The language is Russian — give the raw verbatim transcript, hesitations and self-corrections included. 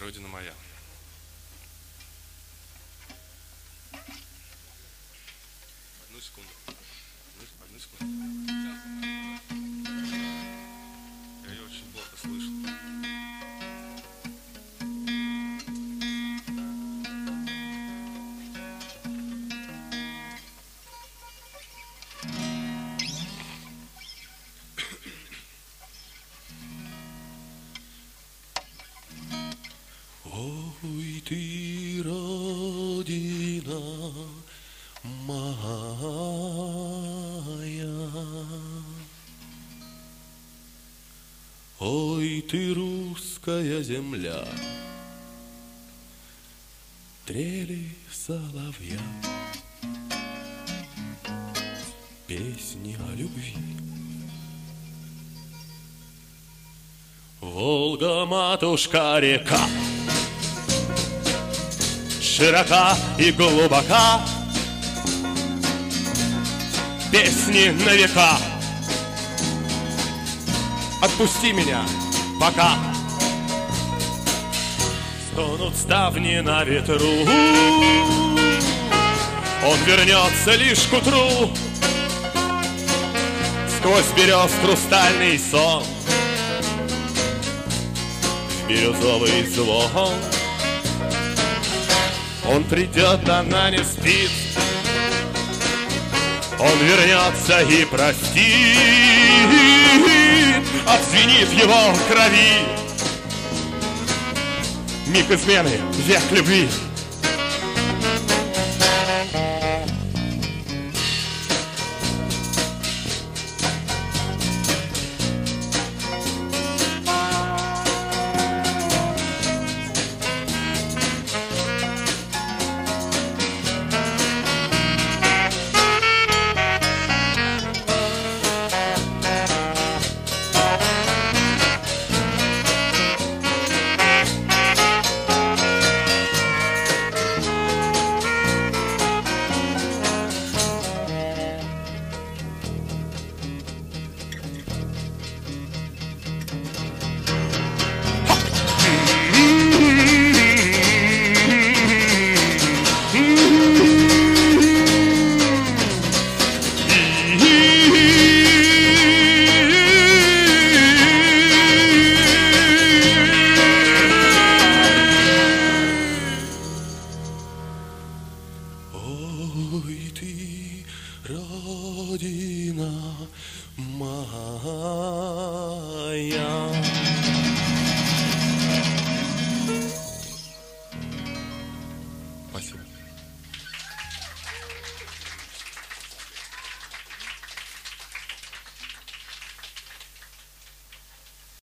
Родина моя. Одну секунду. Одну секунду. Я ее очень плохо слышу. Ой, ты, Родина моя, ой, ты, русская земля, трели соловья, песни о любви. Волга, матушка, река, широка и глубока, песни на века. Отпусти меня пока. Стонут ставни на ветру, он вернется лишь к утру. Сквозь берез хрустальный сон, бирюзовый звон. Он придет, она не спит, он вернется и простит, обзвенит его в крови миг измены, век любви. Ой, ты, Родина моя.